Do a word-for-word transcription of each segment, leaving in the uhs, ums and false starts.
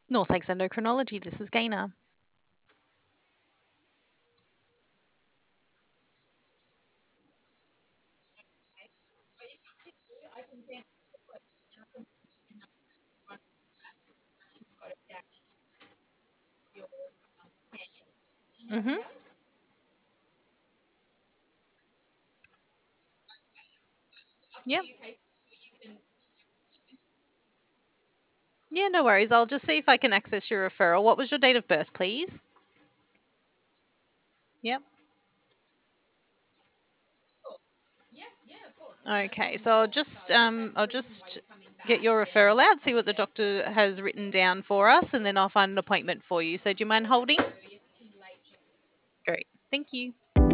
North Lakes Endocrinology, this is Gaina. Mm-hmm. Yep. Yeah, no worries. I'll just see if I can access your referral. What was your date of birth, please? Yep. Okay, so I'll just um, I'll just get your referral out, see what the doctor has written down for us, and then I'll find an appointment for you. So do you mind holding? Great. Thank you.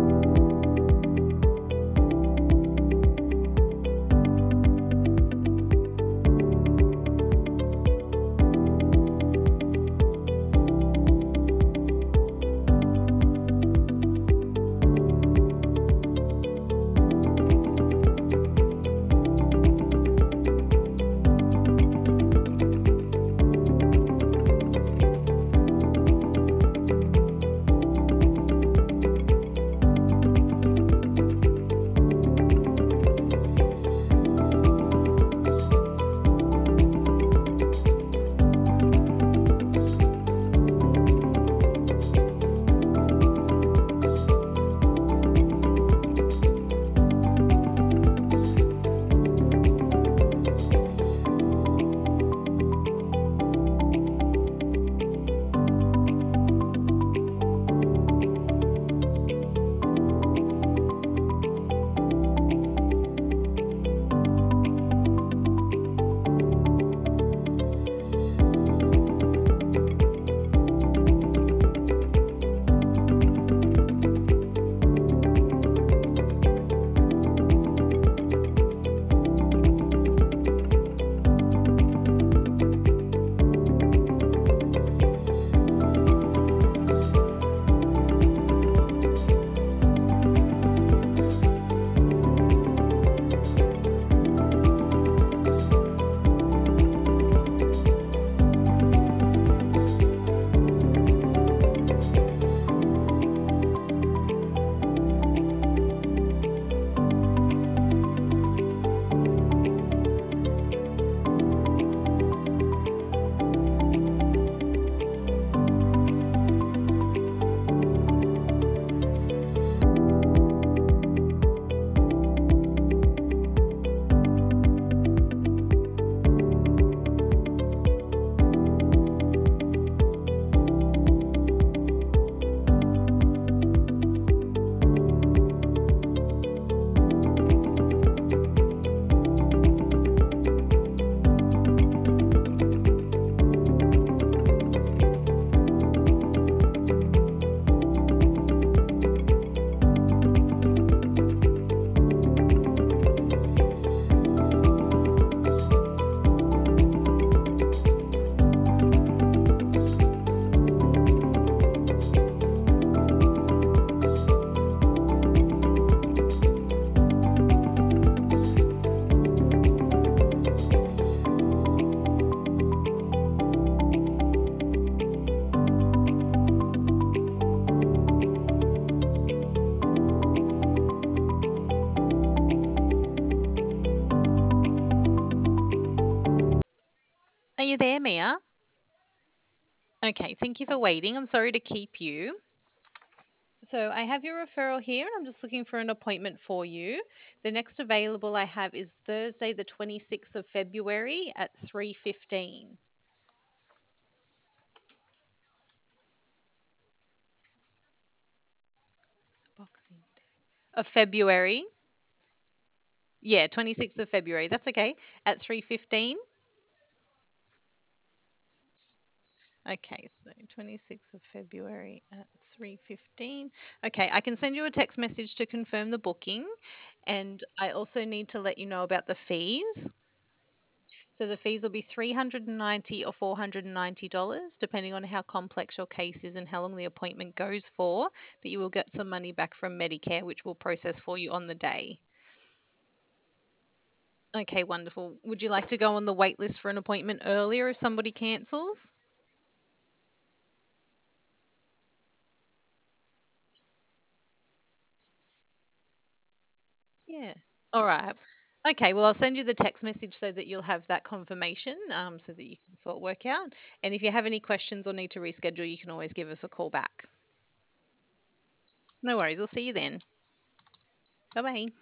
Are you there, Mia? Okay, thank you for waiting. I'm sorry to keep you. So I have your referral here. I'm just looking for an appointment for you. The next available I have is Thursday, the twenty-sixth of February at three fifteen. Boxing Day. Of February. Yeah, twenty-sixth of February. That's okay. At three fifteen. Okay, so twenty-sixth of February at three fifteen. Okay, I can send you a text message to confirm the booking, and I also need to let you know about the fees. So the fees will be three hundred ninety or four hundred ninety dollars depending on how complex your case is and how long the appointment goes for, but you will get some money back from Medicare which will process for you on the day. Okay, wonderful. Would you like to go on the wait list for an appointment earlier if somebody cancels? Yeah. All right. Okay, well, I'll send you the text message so that you'll have that confirmation, um, so that you can sort work out. And if you have any questions or need to reschedule, you can always give us a call back. No worries. We'll see you then. Bye bye.